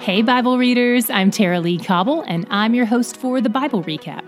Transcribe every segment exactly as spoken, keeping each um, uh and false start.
Hey, Bible readers, I'm Tara Lee Cobble, and I'm your host for the Bible Recap.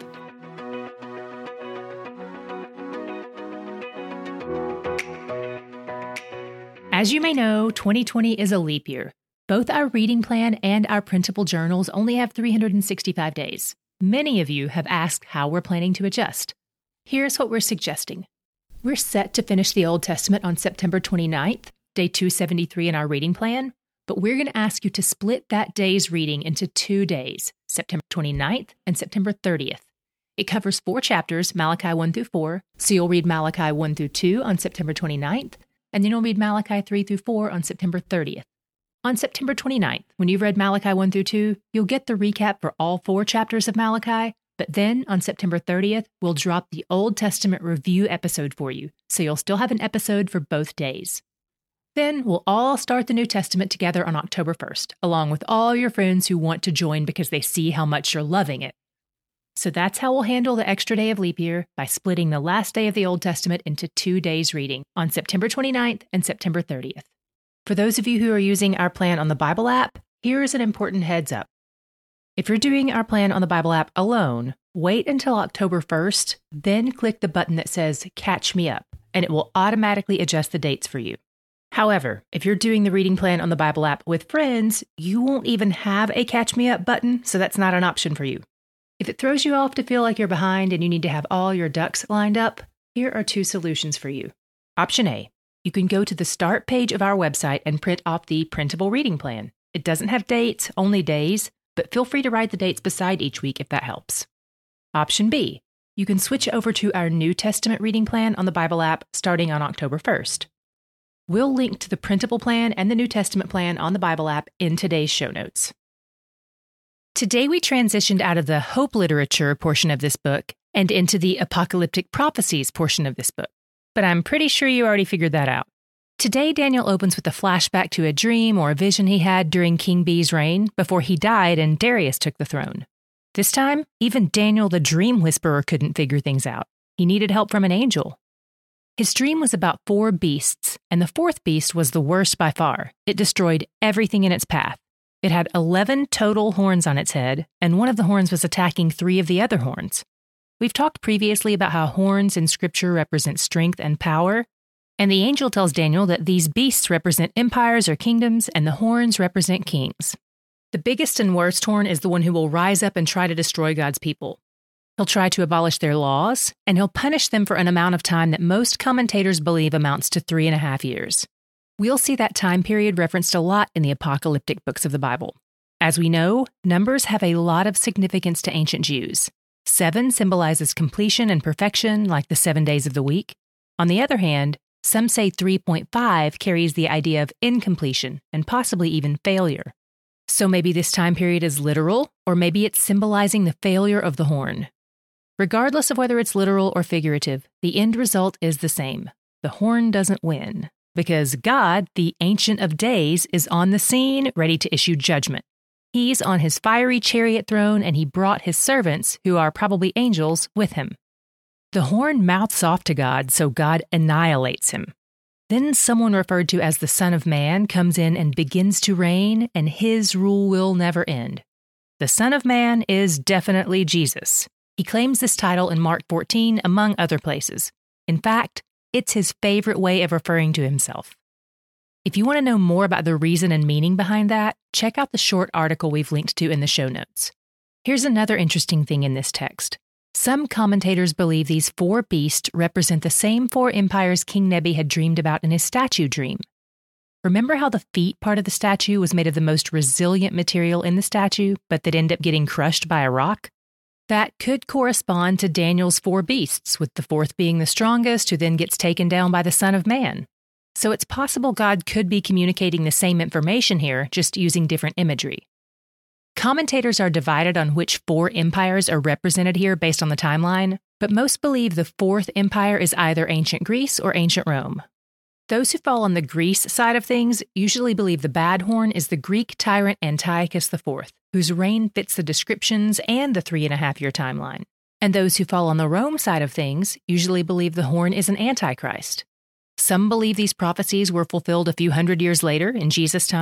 As you may know, twenty twenty is a leap year. Both our reading plan and our printable journals only have three hundred sixty-five days. Many of you have asked how we're planning to adjust. Here's what we're suggesting. We're set to finish the Old Testament on September twenty-ninth, day two seventy-three in our reading plan, but we're going to ask you to split that day's reading into two days, September twenty-ninth and September thirtieth. It covers four chapters, Malachi one through four, so you'll read Malachi one through two on September twenty-ninth, and then you'll read Malachi three through four on September thirtieth. On September twenty-ninth, when you've read Malachi one through two, you'll get the recap for all four chapters of Malachi, but then on September thirtieth, we'll drop the Old Testament review episode for you, so you'll still have an episode for both days. Then we'll all start the New Testament together on October first, along with all your friends who want to join because they see how much you're loving it. So that's how we'll handle the extra day of leap year, by splitting the last day of the Old Testament into two days reading on September twenty-ninth and September thirtieth. For those of you who are using our plan on the Bible app, here is an important heads up. If you're doing our plan on the Bible app alone, wait until October first, then click the button that says Catch Me Up, and it will automatically adjust the dates for you. However, if you're doing the reading plan on the Bible app with friends, you won't even have a Catch Me Up button, so that's not an option for you. If it throws you off to feel like you're behind and you need to have all your ducks lined up, here are two solutions for you. Option A, you can go to the start page of our website and print off the printable reading plan. It doesn't have dates, only days, but feel free to write the dates beside each week if that helps. Option B, you can switch over to our New Testament reading plan on the Bible app starting on October first. We'll link to the printable plan and the New Testament plan on the Bible app in today's show notes. Today we transitioned out of the hope literature portion of this book and into the apocalyptic prophecies portion of this book. But I'm pretty sure you already figured that out. Today Daniel opens with a flashback to a dream or a vision he had during King B's reign before he died and Darius took the throne. This time, even Daniel the dream whisperer couldn't figure things out. He needed help from an angel. His dream was about four beasts, and the fourth beast was the worst by far. It destroyed everything in its path. It had eleven total horns on its head, and one of the horns was attacking three of the other horns. We've talked previously about how horns in Scripture represent strength and power, and the angel tells Daniel that these beasts represent empires or kingdoms, and the horns represent kings. The biggest and worst horn is the one who will rise up and try to destroy God's people. He'll try to abolish their laws, and he'll punish them for an amount of time that most commentators believe amounts to three and a half years. We'll see that time period referenced a lot in the apocalyptic books of the Bible. As we know, numbers have a lot of significance to ancient Jews. Seven symbolizes completion and perfection, like the seven days of the week. On the other hand, some say three point five carries the idea of incompletion and possibly even failure. So maybe this time period is literal, or maybe it's symbolizing the failure of the horn. Regardless of whether it's literal or figurative, the end result is the same. The horn doesn't win, because God, the Ancient of Days, is on the scene, ready to issue judgment. He's on his fiery chariot throne, and he brought his servants, who are probably angels, with him. The horn mouths off to God, so God annihilates him. Then someone referred to as the Son of Man comes in and begins to reign, and his rule will never end. The Son of Man is definitely Jesus. He claims this title in Mark fourteen, among other places. In fact, it's his favorite way of referring to himself. If you want to know more about the reason and meaning behind that, check out the short article we've linked to in the show notes. Here's another interesting thing in this text. Some commentators believe these four beasts represent the same four empires King Nebi had dreamed about in his statue dream. Remember how the feet part of the statue was made of the most resilient material in the statue, but that ended up getting crushed by a rock? That could correspond to Daniel's four beasts, with the fourth being the strongest, who then gets taken down by the Son of Man. So it's possible God could be communicating the same information here, just using different imagery. Commentators are divided on which four empires are represented here based on the timeline, but most believe the fourth empire is either ancient Greece or ancient Rome. Those who fall on the Greece side of things usually believe the bad horn is the Greek tyrant Antiochus the fourth, whose reign fits the descriptions and the three and a half year timeline. And those who fall on the Rome side of things usually believe the horn is an antichrist. Some believe these prophecies were fulfilled a few hundred years later in Jesus' time,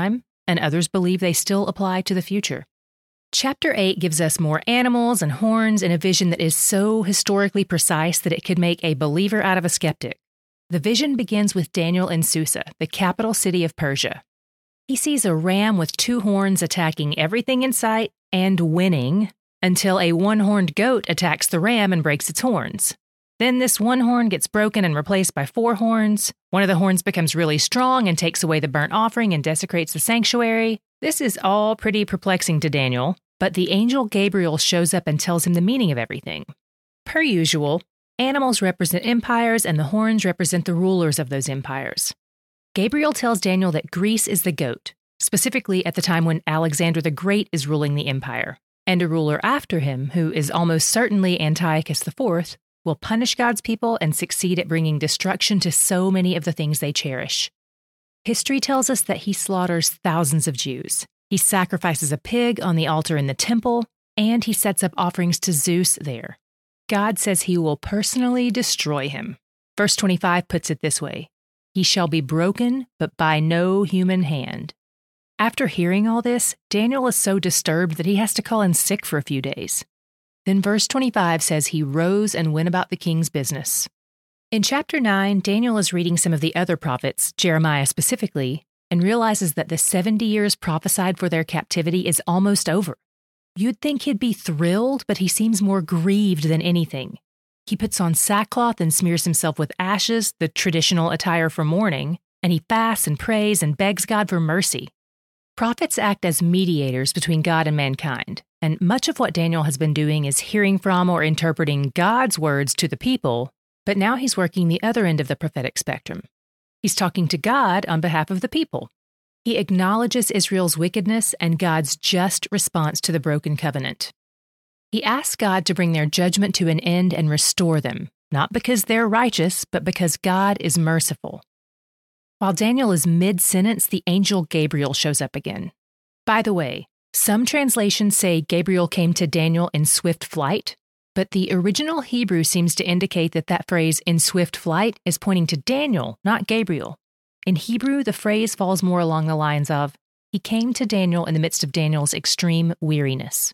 and others believe they still apply to the future. Chapter eight gives us more animals and horns in a vision that is so historically precise that it could make a believer out of a skeptic. The vision begins with Daniel in Susa, the capital city of Persia. He sees a ram with two horns attacking everything in sight and winning until a one-horned goat attacks the ram and breaks its horns. Then this one horn gets broken and replaced by four horns. One of the horns becomes really strong and takes away the burnt offering and desecrates the sanctuary. This is all pretty perplexing to Daniel, but the angel Gabriel shows up and tells him the meaning of everything. Per usual, animals represent empires and the horns represent the rulers of those empires. Gabriel tells Daniel that Greece is the goat, specifically at the time when Alexander the Great is ruling the empire, and a ruler after him, who is almost certainly Antiochus the Fourth, will punish God's people and succeed at bringing destruction to so many of the things they cherish. History tells us that he slaughters thousands of Jews. He sacrifices a pig on the altar in the temple, and he sets up offerings to Zeus there. God says he will personally destroy him. Verse twenty-five puts it this way, "He shall be broken, but by no human hand." After hearing all this, Daniel is so disturbed that he has to call in sick for a few days. Then verse twenty-five says he rose and went about the king's business. In chapter nine, Daniel is reading some of the other prophets, Jeremiah specifically, and realizes that the seventy years prophesied for their captivity is almost over. You'd think he'd be thrilled, but he seems more grieved than anything. He puts on sackcloth and smears himself with ashes, the traditional attire for mourning, and he fasts and prays and begs God for mercy. Prophets act as mediators between God and mankind, and much of what Daniel has been doing is hearing from or interpreting God's words to the people, but now he's working the other end of the prophetic spectrum. He's talking to God on behalf of the people. He acknowledges Israel's wickedness and God's just response to the broken covenant. He asks God to bring their judgment to an end and restore them, not because they're righteous, but because God is merciful. While Daniel is mid-sentence, the angel Gabriel shows up again. By the way, some translations say Gabriel came to Daniel in swift flight, but the original Hebrew seems to indicate that that phrase, in swift flight, is pointing to Daniel, not Gabriel. In Hebrew, the phrase falls more along the lines of, he came to Daniel in the midst of Daniel's extreme weariness.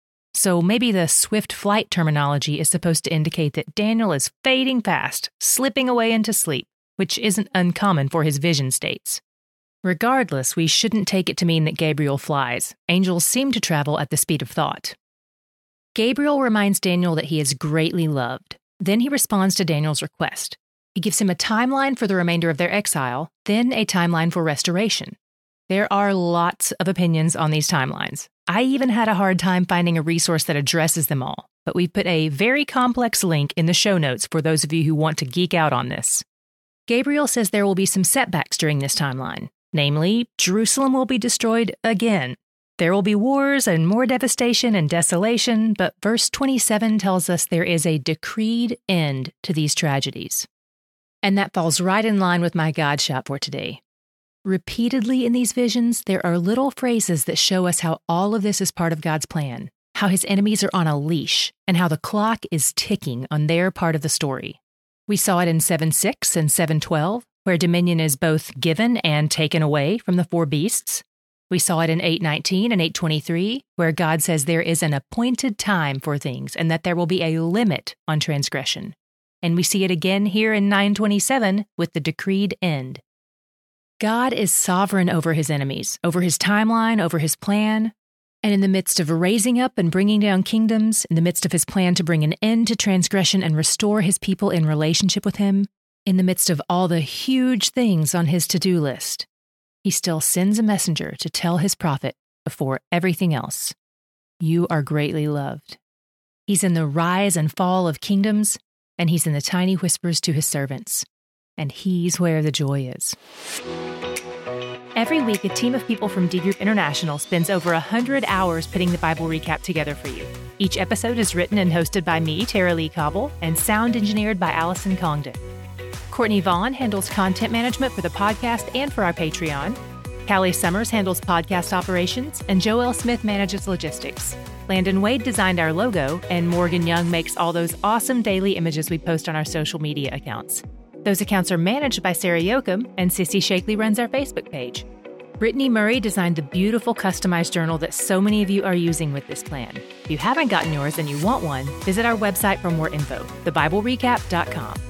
So maybe the swift flight terminology is supposed to indicate that Daniel is fading fast, slipping away into sleep, which isn't uncommon for his vision states. Regardless, we shouldn't take it to mean that Gabriel flies. Angels seem to travel at the speed of thought. Gabriel reminds Daniel that he is greatly loved. Then he responds to Daniel's request. He gives him a timeline for the remainder of their exile, then a timeline for restoration. There are lots of opinions on these timelines. I even had a hard time finding a resource that addresses them all, but we've put a very complex link in the show notes for those of you who want to geek out on this. Gabriel says there will be some setbacks during this timeline. Namely, Jerusalem will be destroyed again. There will be wars and more devastation and desolation, but verse twenty-seven tells us there is a decreed end to these tragedies. And that falls right in line with my God shot for today. Repeatedly in these visions, there are little phrases that show us how all of this is part of God's plan, how his enemies are on a leash, and how the clock is ticking on their part of the story. We saw it in seven six and seven twelve, where dominion is both given and taken away from the four beasts. We saw it in eight nineteen and eight twenty-three, where God says there is an appointed time for things and that there will be a limit on transgression. And we see it again here in nine twenty-seven with the decreed end. God is sovereign over his enemies, over his timeline, over his plan. And in the midst of raising up and bringing down kingdoms, in the midst of his plan to bring an end to transgression and restore his people in relationship with him, in the midst of all the huge things on his to-do list, he still sends a messenger to tell his prophet before everything else, you are greatly loved. He's in the rise and fall of kingdoms, and he's in the tiny whispers to his servants. And he's where the joy is. Every week, a team of people from D Group International spends over one hundred hours putting the Bible recap together for you. Each episode is written and hosted by me, Tara Lee Cobble, and sound engineered by Allison Congdon. Courtney Vaughn handles content management for the podcast and for our Patreon. Callie Summers handles podcast operations, and Joelle Smith manages logistics. Landon Wade designed our logo, and Morgan Young makes all those awesome daily images we post on our social media accounts. Those accounts are managed by Sarah Yoakum, and Sissy Shakely runs our Facebook page. Brittany Murray designed the beautiful customized journal that so many of you are using with this plan. If you haven't gotten yours and you want one, visit our website for more info, the bible recap dot com.